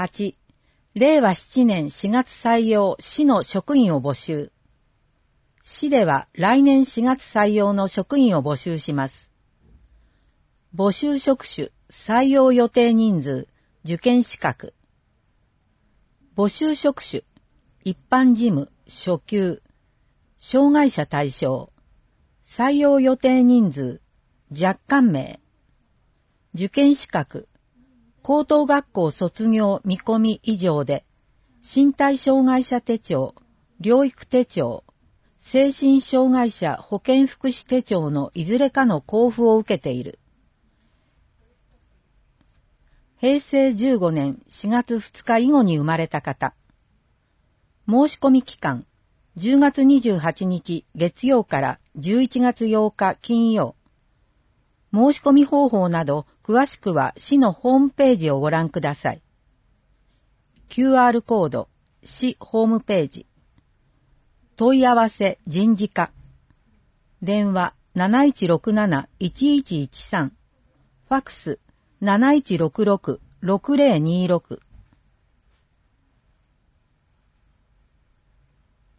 8、令和7年4月採用市の職員を募集。市では来年4月採用の職員を募集します。募集職種、採用予定人数、受験資格。募集職種、一般事務、初級、障害者対象、採用予定人数、若干名。受験資格、高等学校卒業見込み以上で、身体障害者手帳、療育手帳、精神障害者保健福祉手帳のいずれかの交付を受けている。平成15年4月2日以後に生まれた方。申し込み期間、10月28日月曜から11月8日金曜。申し込み方法など詳しくは市のホームページをご覧ください。QR コード、市ホームページ。問い合わせ人事課。電話7167-1113。ファクス7166-6026。